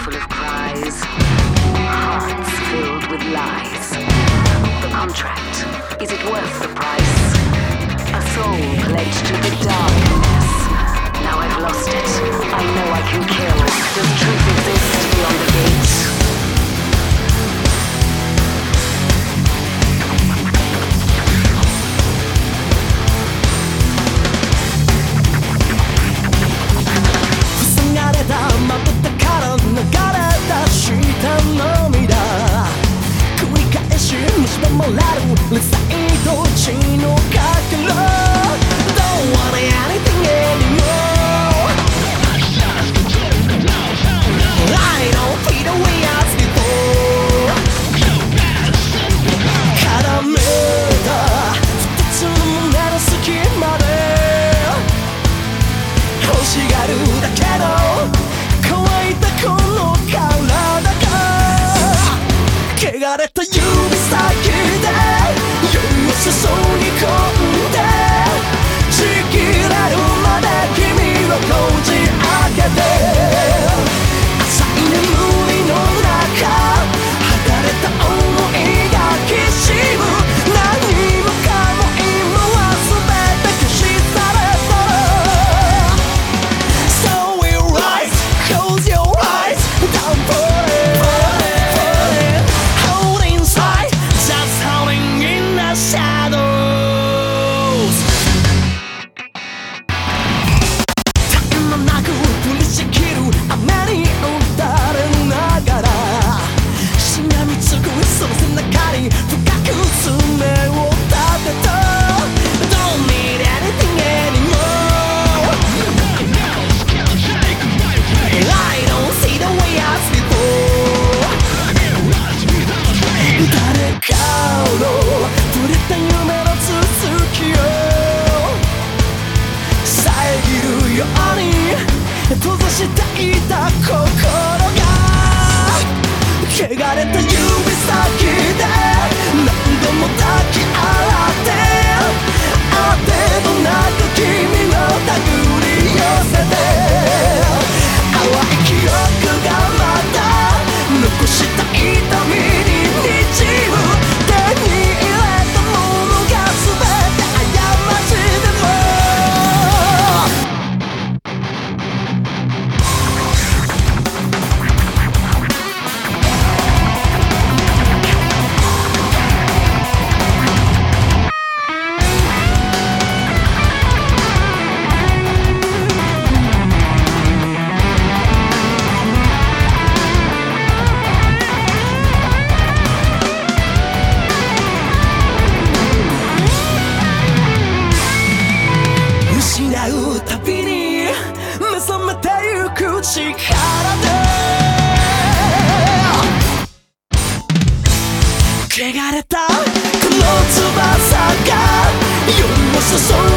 full of cries, hearts filled with lies. The contract, is it worth the price? A soul pledged to the darkness. Now I've lost it. I know I can kill. Does truth exist beyond the gates? Let's say don't change no don't want anything anymore. I don't feel the way as before. Karameda二つの胸の隙間で欲しがるだけど乾いたこの体が汚れた指先で注ぎ込んでちぎれるまで君をこじ開けて浅い眠りの中剥がれた想いがきしむ何もかも今は全て消し去れた So we rise, close your eyes, down for it Hold inside, just howling in the shadows閉ざしていた心が汚れた指先で何度も抱き合ってあてもなく君の手繰り寄せて淡い記憶がまた残した痛みに滲む手に入れたものが全て過ちでもたびに目覚めてゆく力で汚れたこの翼が夜を注ぐ